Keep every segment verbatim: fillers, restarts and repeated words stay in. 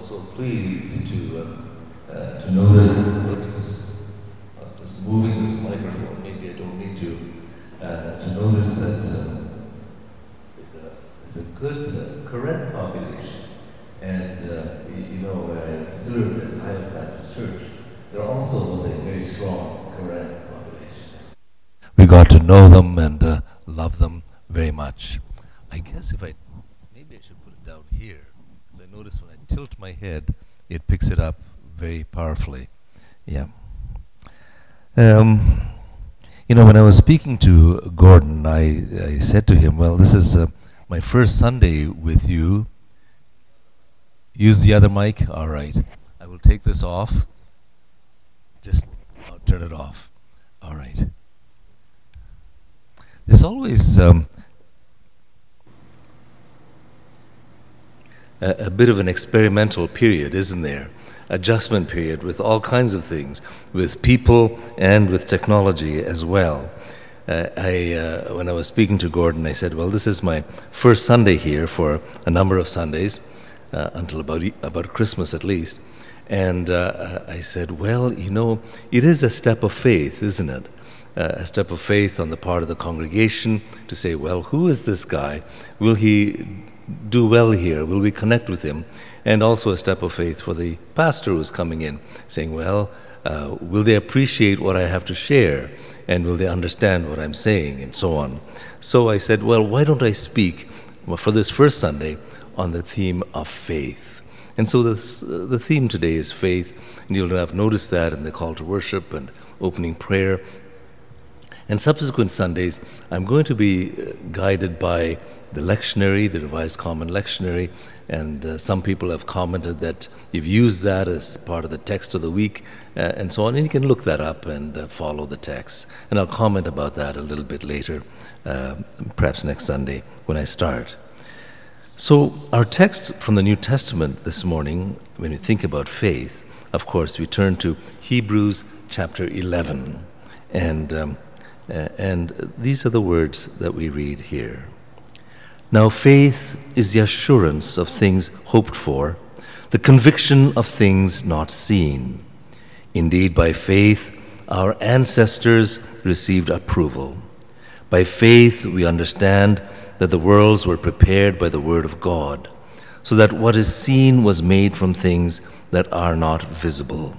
so pleased to uh, uh, to notice. Oops, I'm just moving this microphone. Maybe I don't need to uh, to notice that uh, there's a there's a good uh, Karen population, and uh, you, you know where I served at Highland Baptist Church, there also was a very strong Karen population. We got to know them and uh, love them very much. I guess if I maybe I should put it down here, because I notice when I tilt my head, it picks it up very powerfully. Yeah. Um, you know, when I was speaking to Gordon, I, I said to him, well, this is uh, my first Sunday with you. Use the other mic? All right. I will take this off. Just I'll turn it off. All right. There's always um, a, a bit of an experimental period, isn't there? Adjustment period with all kinds of things, with people and with technology as well. Uh, I, uh, when I was speaking to Gordon, I said, well, this is my first Sunday here for a number of Sundays, uh, until about, e- about Christmas at least. And uh, I said, well, you know, it is a step of faith, isn't it? Uh, a step of faith on the part of the congregation to say, well, who is this guy? Will he do well here? Will we connect with him? And also a step of faith for the pastor who's coming in, saying, well, uh, will they appreciate what I have to share? And will they understand what I'm saying? And so on. So I said, well, why don't I speak for this first Sunday on the theme of faith? And so this, uh, the theme today is faith, and you'll have noticed that in the call to worship and opening prayer. And subsequent Sundays, I'm going to be guided by the lectionary, the Revised Common Lectionary, and uh, some people have commented that you've used that as part of the text of the week, uh, and so on, and you can look that up and uh, follow the text. And I'll comment about that a little bit later, uh, perhaps next Sunday when I start. So our text from the New Testament this morning, when we think about faith, of course, we turn to Hebrews chapter eleven, and um, Uh, and these are the words that we read here. Now faith is the assurance of things hoped for, the conviction of things not seen. Indeed, by faith, our ancestors received approval. By faith, we understand that the worlds were prepared by the word of God, so that what is seen was made from things that are not visible.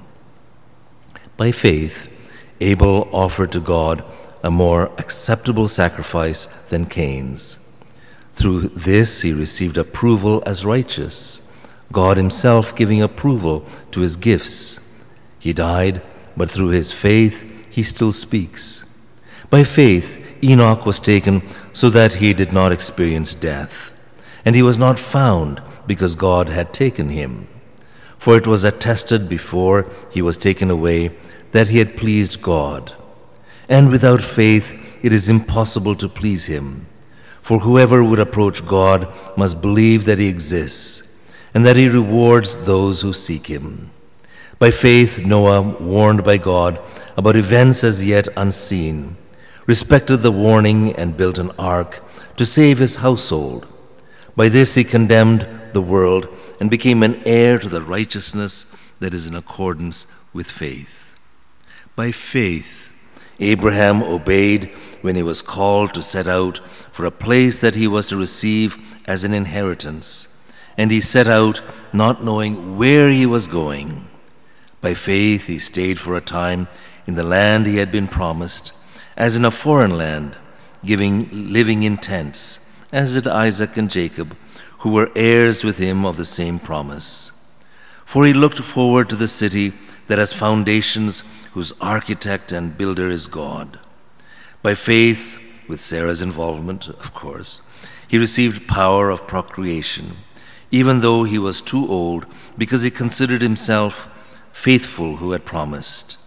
By faith, Abel offered to God a more acceptable sacrifice than Cain's. Through this he received approval as righteous, God himself giving approval to his gifts. He died, but through his faith he still speaks. By faith Enoch was taken so that he did not experience death, and he was not found because God had taken him. For it was attested before he was taken away that he had pleased God. And without faith it is impossible to please him. For whoever would approach God must believe that he exists, and that he rewards those who seek him. By faith Noah, warned by God about events as yet unseen, respected the warning and built an ark to save his household. By this he condemned the world and became an heir to the righteousness that is in accordance with faith. By faith Abraham obeyed when he was called to set out for a place that he was to receive as an inheritance, and he set out not knowing where he was going. By faith he stayed for a time in the land he had been promised, as in a foreign land, giving, living in tents, as did Isaac and Jacob, who were heirs with him of the same promise. For he looked forward to the city that has foundations, whose architect and builder is God. By faith, with Sarah's involvement, of course, he received power of procreation, even though he was too old, because he considered himself faithful who had promised.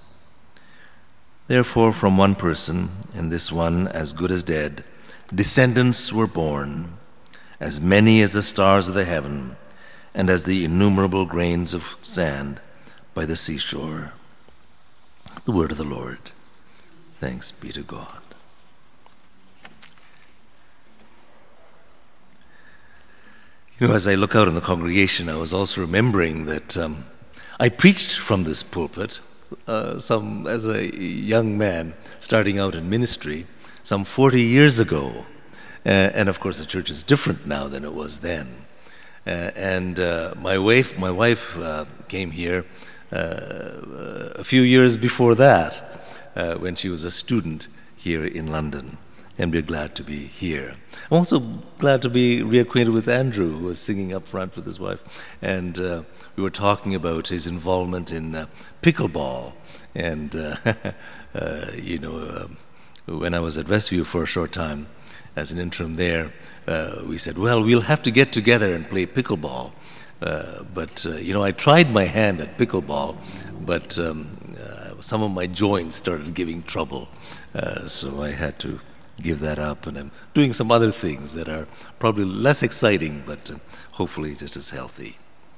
Therefore, from one person, and this one as good as dead, descendants were born, as many as the stars of the heaven, and as the innumerable grains of sand by the seashore. The word of the Lord. Thanks be to God. You know, as I look out in the congregation, I was also remembering that um, I preached from this pulpit uh, some as a young man starting out in ministry some forty years ago. Uh, and of course, the church is different now than it was then. Uh, and uh, my wife, my wife uh, came here uh, a few years before that, uh, when she was a student here in London. And we're glad to be here. I'm also glad to be reacquainted with Andrew, who was singing up front with his wife. And uh, we were talking about his involvement in uh, pickleball. And, uh, uh, you know, uh, when I was at Westview for a short time, as an interim there, uh, we said, well, we'll have to get together and play pickleball. Uh, but, uh, you know, I tried my hand at pickleball, but um, uh, some of my joints started giving trouble. Uh, so I had to give that up, and I'm doing some other things that are probably less exciting, but uh, hopefully just as healthy.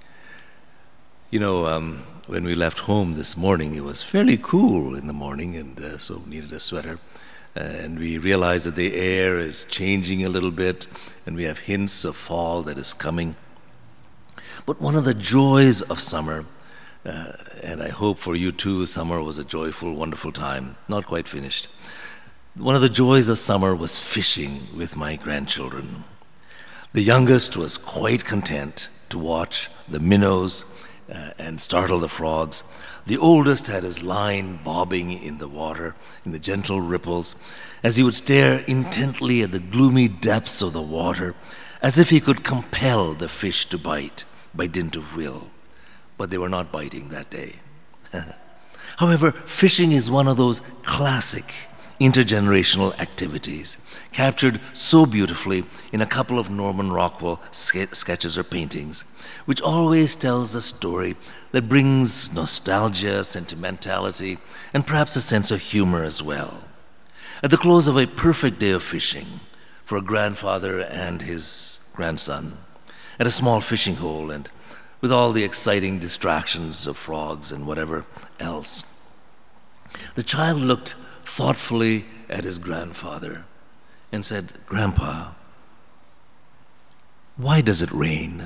You know, um, when we left home this morning, it was fairly cool in the morning, and uh, so needed a sweater. Uh, and we realized that the air is changing a little bit, and we have hints of fall that is coming. But one of the joys of summer, uh, and I hope for you too, summer was a joyful, wonderful time, not quite finished. One of the joys of summer was fishing with my grandchildren. The youngest was quite content to watch the minnows uh, and startle the frogs. The oldest had his line bobbing in the water, in the gentle ripples, as he would stare intently at the gloomy depths of the water, as if he could compel the fish to bite by dint of will. But they were not biting that day. However, fishing is one of those classic intergenerational activities, captured so beautifully in a couple of Norman Rockwell ske- sketches or paintings, which always tells a story that brings nostalgia, sentimentality, and perhaps a sense of humor as well. At the close of a perfect day of fishing for a grandfather and his grandson, at a small fishing hole, and with all the exciting distractions of frogs and whatever else, the child looked thoughtfully at his grandfather and said, "Grandpa, why does it rain?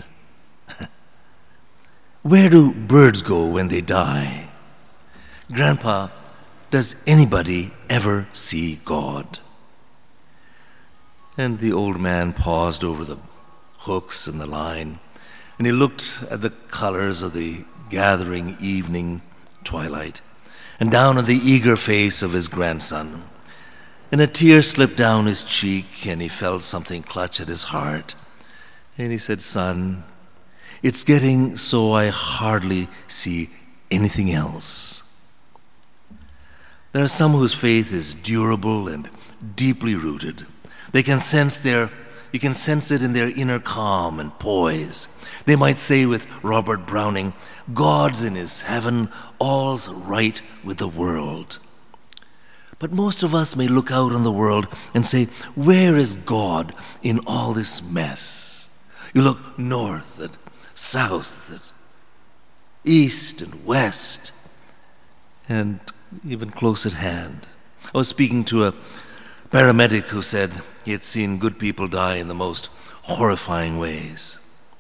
Where do birds go when they die? Grandpa, does anybody ever see God?" And the old man paused over the hooks and the line, and he looked at the colors of the gathering evening twilight, and down at the eager face of his grandson. And a tear slipped down his cheek, and he felt something clutch at his heart. And he said, "Son, it's getting so I hardly see anything else." There are some whose faith is durable and deeply rooted. They can sense their, you can sense it in their inner calm and poise. They might say with Robert Browning, "God's in his heaven, all's right with the world." But most of us may look out on the world and say, "Where is God in all this mess?" You look north and south and east and west, and even close at hand. I was speaking to a paramedic who said he had seen good people die in the most horrifying ways.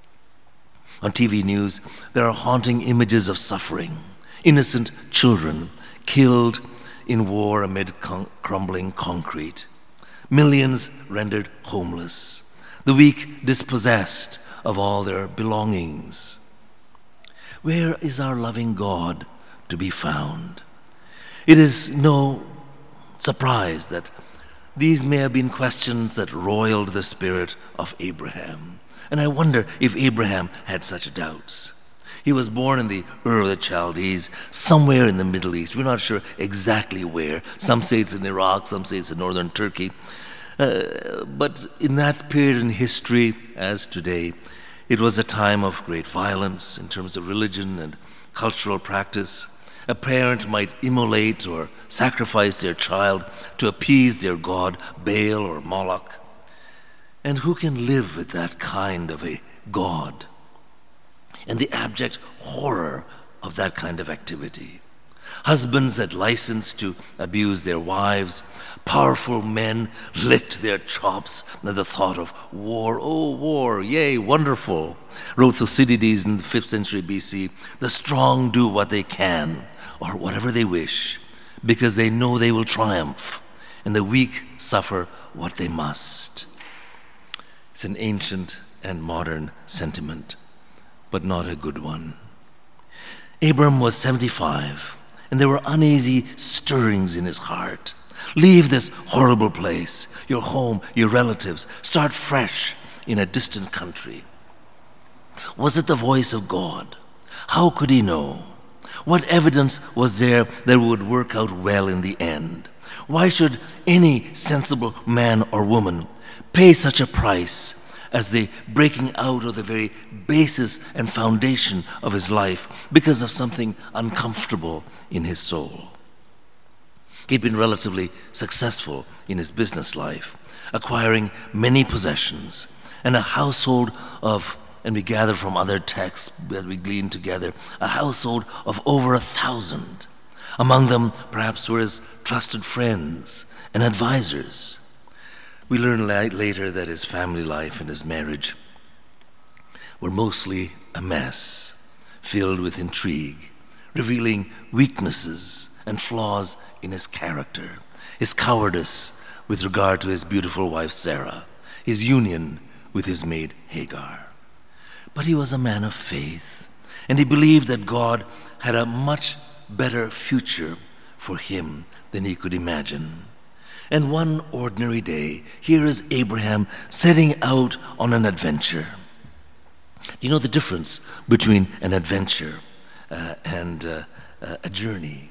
On T V news, there are haunting images of suffering, innocent children killed in war amid con- crumbling concrete, millions rendered homeless, the weak dispossessed of all their belongings. Where is our loving God to be found? It is no surprise that these may have been questions that roiled the spirit of Abraham. And I wonder if Abraham had such doubts. He was born in the Ur of the Chaldees, somewhere in the Middle East. We're not sure exactly where. Some say it's in Iraq, some say it's in northern Turkey. Uh, but in that period in history, as today, it was a time of great violence in terms of religion and cultural practice. A parent might immolate or sacrifice their child to appease their god, Baal or Moloch. And who can live with that kind of a God? And the abject horror of that kind of activity. Husbands had license to abuse their wives. Powerful men licked their chops at the thought of war. Oh, war, yay, wonderful. Wrote Thucydides in the fifth century B C, the strong do what they can, or whatever they wish, because they know they will triumph, and the weak suffer what they must. It's an ancient and modern sentiment, but not a good one. Abram was seventy-five, and there were uneasy stirrings in his heart. Leave this horrible place, your home, your relatives. Start fresh in a distant country. Was it the voice of God? How could he know? What evidence was there that it would work out well in the end? Why should any sensible man or woman pay such a price as the breaking out of the very basis and foundation of his life because of something uncomfortable in his soul? He'd been relatively successful in his business life, acquiring many possessions and a household of, and we gather from other texts that we glean together, a household of over a thousand. Among them, perhaps, were his trusted friends and advisors. We learn la- later that his family life and his marriage were mostly a mess, filled with intrigue, revealing weaknesses and flaws in his character, his cowardice with regard to his beautiful wife Sarah, his union with his maid Hagar. But he was a man of faith, and he believed that God had a much better future for him than he could imagine. And one ordinary day, here is Abraham setting out on an adventure. You know the difference between an adventure uh, and uh, uh, a journey?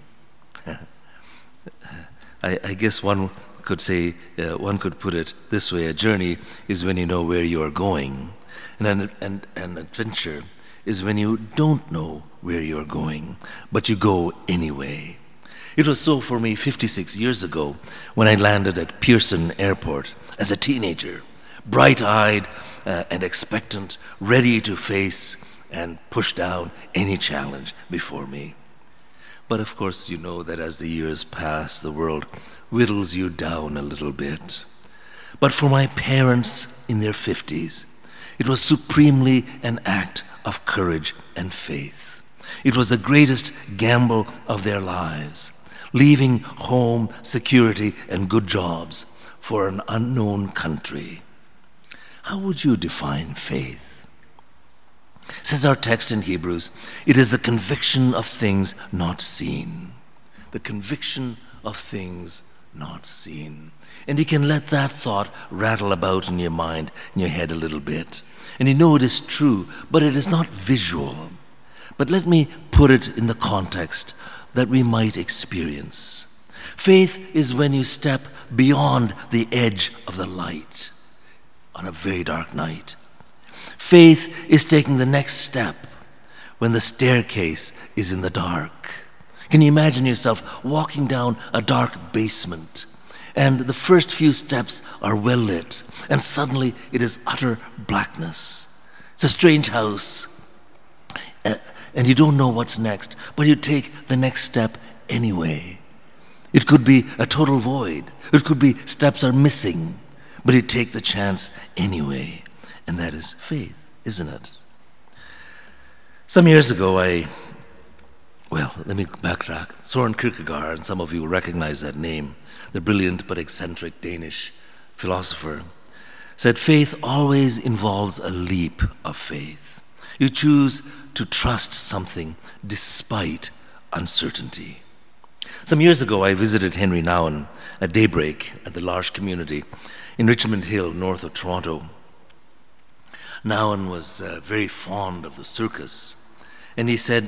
I, I guess one could say, uh, one could put it this way: a journey is when you know where you are going, and an, and an adventure is when you don't know where you are going, but you go anyway. It was so for me fifty-six years ago when I landed at Pearson Airport as a teenager, bright-eyed uh, and expectant, ready to face and push down any challenge before me. But of course, you know that as the years pass, the world whittles you down a little bit. But for my parents in their fifties, it was supremely an act of courage and faith. It was the greatest gamble of their lives, leaving home, security, and good jobs for an unknown country. How would you define faith? Says our text in Hebrews, it is the conviction of things not seen. The conviction of things not seen. And you can let that thought rattle about in your mind, in your head a little bit. And you know it is true, but it is not visual. But let me put it in the context that we might experience. Faith is when you step beyond the edge of the light on a very dark night. Faith is taking the next step when the staircase is in the dark. Can you imagine yourself walking down a dark basement, and the first few steps are well lit, and suddenly it is utter blackness? It's a strange house, and you don't know what's next, but you take the next step anyway. It could be a total void. It could be steps are missing, but you take the chance anyway. And that is faith, isn't it? Some years ago, I, well, let me backtrack. Soren Kierkegaard, and some of you will recognize that name, the brilliant but eccentric Danish philosopher, said faith always involves a leap of faith. You choose to trust something despite uncertainty. Some years ago, I visited Henry Nouwen at daybreak at the L'Arche community in Richmond Hill, north of Toronto. Nouwen was uh, very fond of the circus, and he said,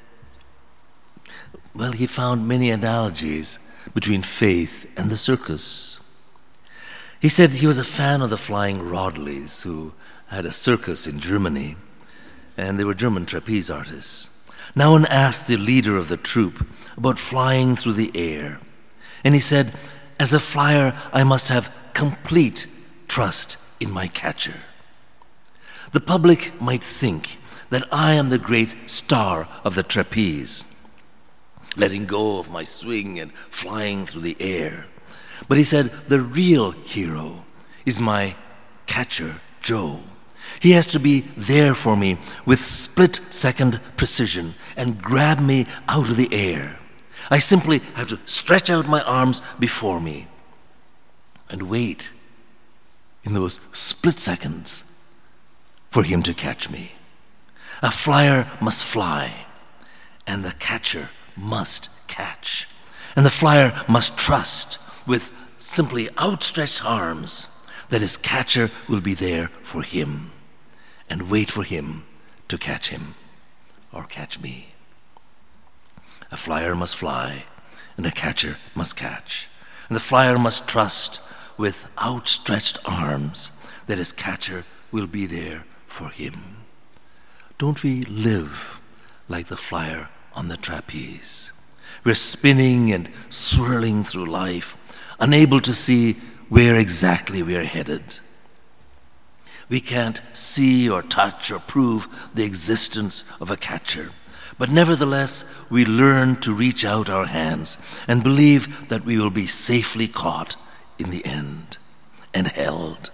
well, he found many analogies between faith and the circus. He said he was a fan of the Flying Rodleys, who had a circus in Germany, and they were German trapeze artists. Nouwen asked the leader of the troupe about flying through the air, and he said, as a flyer, I must have complete trust in my catcher. The public might think that I am the great star of the trapeze, letting go of my swing and flying through the air. But he said, the real hero is my catcher, Joe. He has to be there for me with split-second precision and grab me out of the air. I simply have to stretch out my arms before me and wait in those split seconds for him to catch me. A flyer must fly, and the catcher must catch. And the flyer must trust with simply outstretched arms that his catcher will be there for him and wait for him to catch him or catch me. A flyer must fly, and a catcher must catch. And the flyer must trust with outstretched arms that his catcher will be there for him. Don't we live like the flyer on the trapeze? We're spinning and swirling through life, unable to see where exactly we are headed. We can't see or touch or prove the existence of a catcher, but nevertheless we learn to reach out our hands and believe that we will be safely caught in the end and held.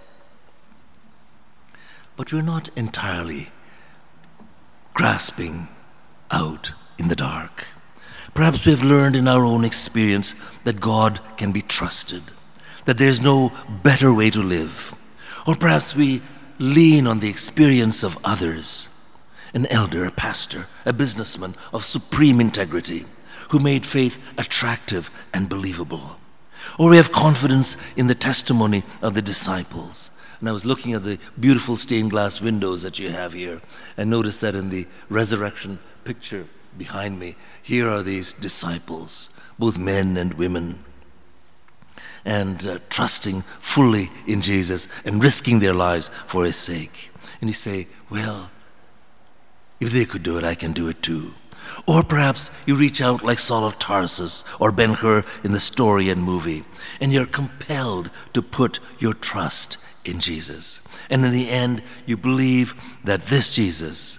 But we're not entirely grasping out in the dark. Perhaps we have learned in our own experience that God can be trusted, that there's no better way to live. Or perhaps we lean on the experience of others, an elder, a pastor, a businessman of supreme integrity who made faith attractive and believable. Or we have confidence in the testimony of the disciples. And I was looking at the beautiful stained glass windows that you have here and noticed that in the resurrection picture behind me, here are these disciples, both men and women, and uh, trusting fully in Jesus and risking their lives for his sake. And you say, well, if they could do it, I can do it too. Or perhaps you reach out like Saul of Tarsus or Ben-Hur in the story and movie, and you're compelled to put your trust in Jesus. And in the end, you believe that this Jesus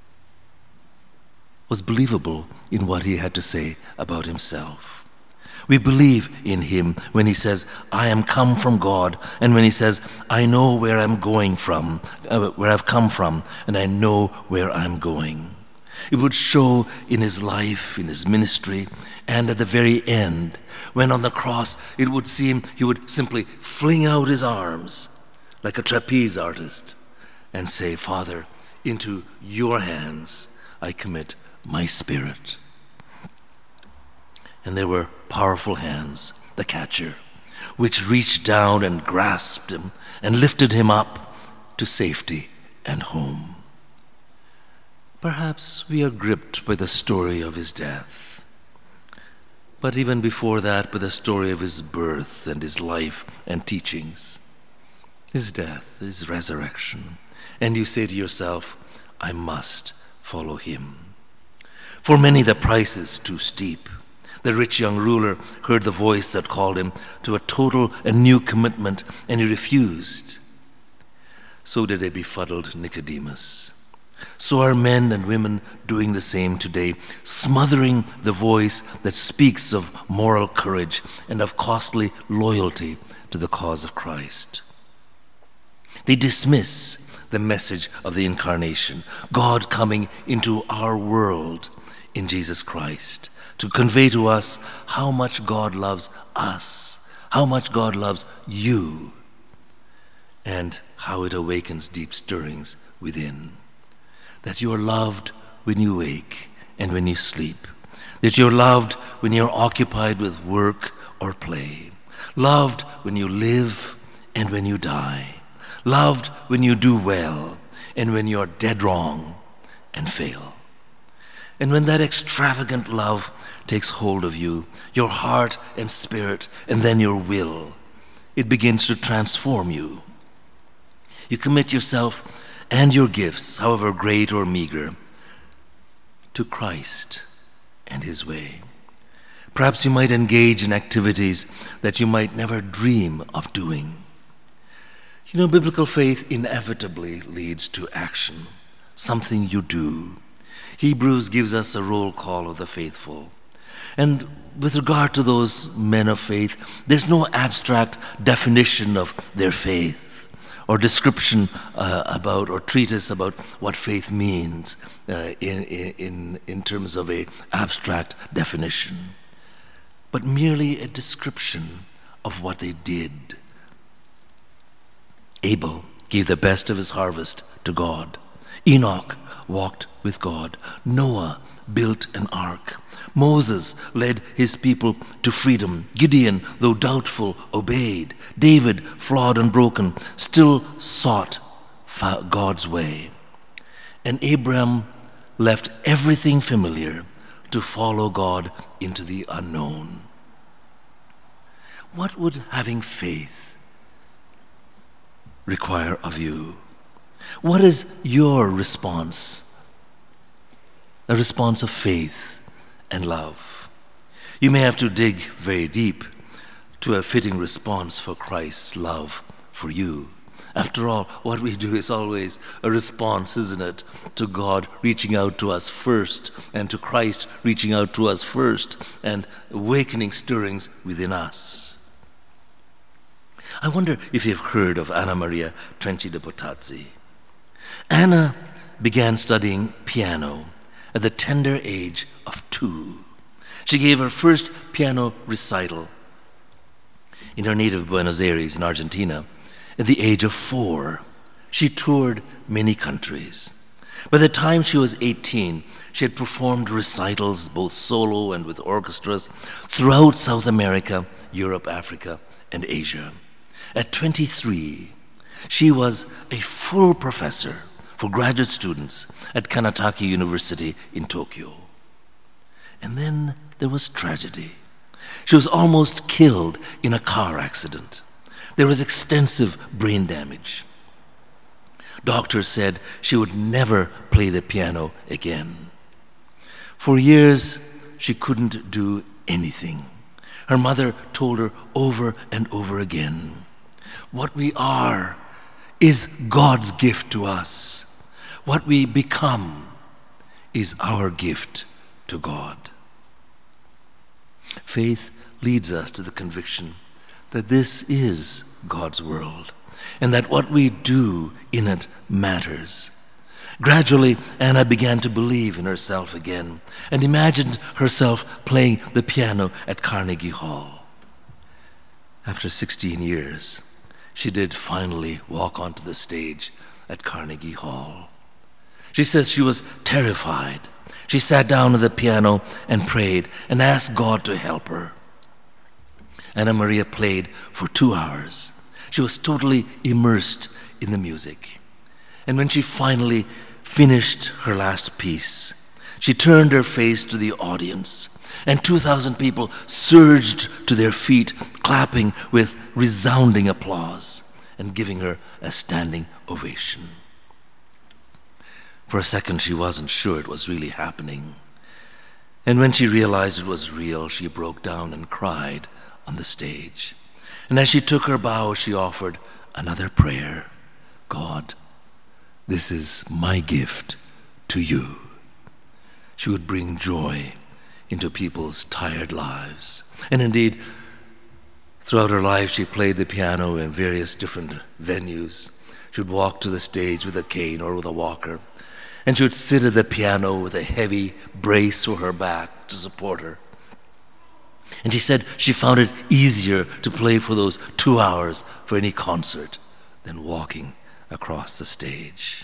was believable in what he had to say about himself. We believe in him when he says, I am come from God, and when he says, I know where I'm going from, uh, where I've come from, and I know where I'm going. It would show in his life, in his ministry, and at the very end, when on the cross, it would seem he would simply fling out his arms like a trapeze artist and say, Father, into your hands I commit my spirit. And there were powerful hands, the catcher, which reached down and grasped him and lifted him up to safety and home. Perhaps we are gripped by the story of his death, but even before that, by the story of his birth and his life and teachings, his death, his resurrection, and you say to yourself, I must follow him. For many, the price is too steep. The rich young ruler heard the voice that called him to a total and new commitment, and he refused. So did a befuddled Nicodemus. So are men and women doing the same today, smothering the voice that speaks of moral courage and of costly loyalty to the cause of Christ. They dismiss the message of the incarnation, God coming into our world in Jesus Christ, to convey to us how much God loves us, how much God loves you, and how it awakens deep stirrings within. That you are loved when you wake and when you sleep. That you're loved when you're occupied with work or play. Loved when you live and when you die. Loved when you do well and when you're dead wrong and fail. And when that extravagant love takes hold of you, your heart and spirit, and then your will, it begins to transform you. You commit yourself and your gifts, however great or meager, to Christ and his way. Perhaps you might engage in activities that you might never dream of doing. You know, biblical faith inevitably leads to action, something you do. Hebrews gives us a roll call of the faithful. And with regard to those men of faith, there's no abstract definition of their faith or description uh, about or treatise about what faith means uh, in, in, in terms of an abstract definition, but merely a description of what they did. Abel gave the best of his harvest to God. Enoch walked with God. Noah built an ark. Moses led his people to freedom. Gideon, though doubtful, obeyed. David, flawed and broken, still sought God's way. And Abraham left everything familiar to follow God into the unknown. What would having faith require of you? What is your response? A response of faith and love. You may have to dig very deep to a fitting response for Christ's love for you. After all, what we do is always a response, isn't it, to God reaching out to us first, and to Christ reaching out to us first, and awakening stirrings within us. I wonder if you've heard of Anna Maria Trenchi de Potazzi. Anna began studying piano at the tender age of two. She gave her first piano recital in her native Buenos Aires in Argentina at the age of four. She toured many countries. By the time she was eighteen, she had performed recitals, both solo and with orchestras, throughout South America, Europe, Africa, and Asia. At twenty-three, she was a full professor for graduate students at Kanataki University in Tokyo. And then there was tragedy. She was almost killed in a car accident. There was extensive brain damage. Doctors said she would never play the piano again. For years, she couldn't do anything. Her mother told her over and over again, what we are is God's gift to us. What we become is our gift to God. Faith leads us to the conviction that this is God's world and that what we do in it matters. Gradually, Anna began to believe in herself again and imagined herself playing the piano at Carnegie Hall. After sixteen years, she did finally walk onto the stage at Carnegie Hall. She says she was terrified. She sat down at the piano and prayed and asked God to help her. Anna Maria played for two hours. She was totally immersed in the music. And when she finally finished her last piece, she turned her face to the audience, and two thousand people surged to their feet, clapping with resounding applause and giving her a standing ovation. For a second, she wasn't sure it was really happening. And when she realized it was real, she broke down and cried on the stage. And as she took her bow, she offered another prayer. God, this is my gift to you. She would bring joy into people's tired lives. And indeed, throughout her life, she played the piano in various different venues. She would walk to the stage with a cane or with a walker, and she would sit at the piano with a heavy brace for her back to support her. And she said she found it easier to play for those two hours for any concert than walking across the stage.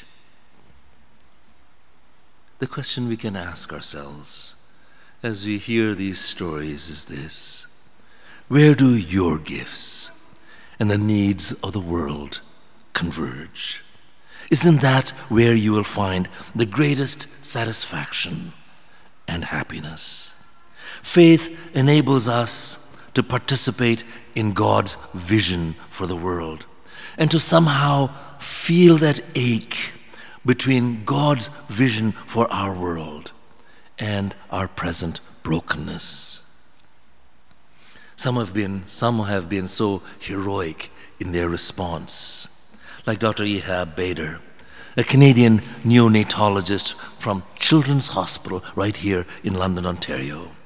The question we can ask ourselves as we hear these stories is this: where do your gifts and the needs of the world converge? Isn't that where you will find the greatest satisfaction and happiness? Faith enables us to participate in God's vision for the world and to somehow feel that ache between God's vision for our world and our present brokenness. Some have been, some have been so heroic in their response, like Doctor Ehab Bader, a Canadian neonatologist from Children's Hospital right here in London, Ontario.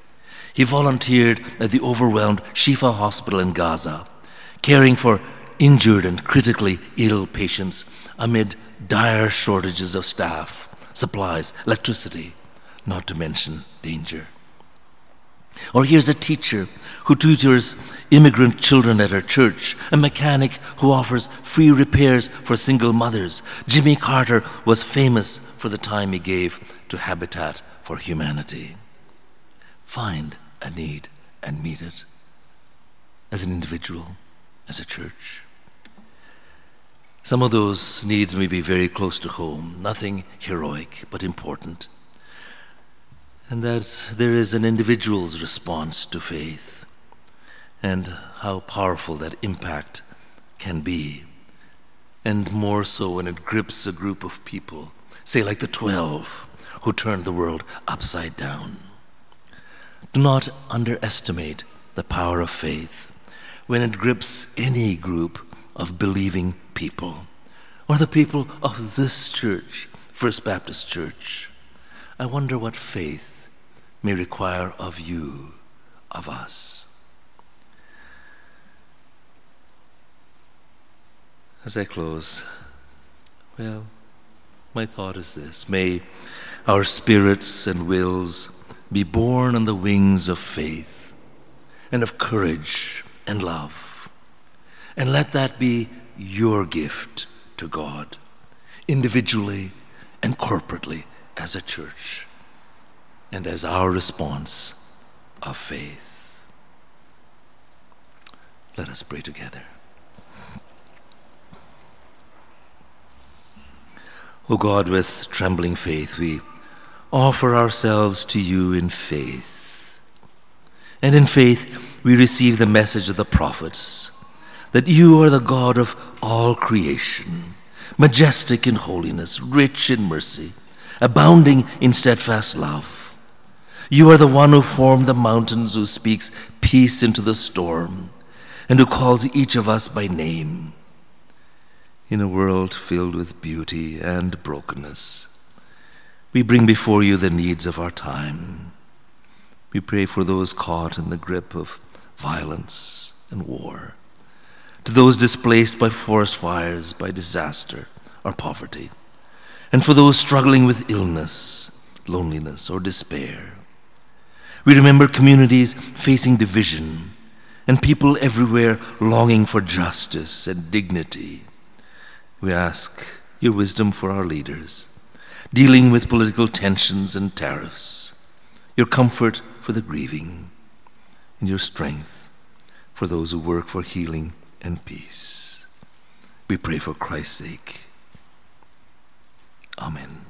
He volunteered at the overwhelmed Shifa Hospital in Gaza, caring for injured and critically ill patients amid dire shortages of staff, supplies, electricity, not to mention danger. Or here's a teacher who tutors immigrant children at her church, a mechanic who offers free repairs for single mothers. Jimmy Carter was famous for the time he gave to Habitat for Humanity. Find a need and meet it, as an individual, as a church. Some of those needs may be very close to home, nothing heroic, but important. And that there is an individual's response to faith, and how powerful that impact can be, and more so when it grips a group of people, say like the twelve who turned the world upside down. Do not underestimate the power of faith when it grips any group of believing people, or the people of this church, First Baptist Church. I wonder what faith may require of you, of us. As I close, well, my thought is this: may our spirits and wills be born on the wings of faith and of courage and love. And let that be your gift to God, individually and corporately as a church, and as our response of faith. Let us pray together. O God, with trembling faith, we offer ourselves to you in faith. And in faith, we receive the message of the prophets, that you are the God of all creation, majestic in holiness, rich in mercy, abounding in steadfast love. You are the one who formed the mountains, who speaks peace into the storm, and who calls each of us by name. In a world filled with beauty and brokenness, we bring before you the needs of our time. We pray for those caught in the grip of violence and war, to those displaced by forest fires, by disaster or poverty, and for those struggling with illness, loneliness, or despair. We remember communities facing division and people everywhere longing for justice and dignity. We ask your wisdom for our leaders, dealing with political tensions and tariffs, your comfort for the grieving, and your strength for those who work for healing and peace. We pray for Christ's sake. Amen.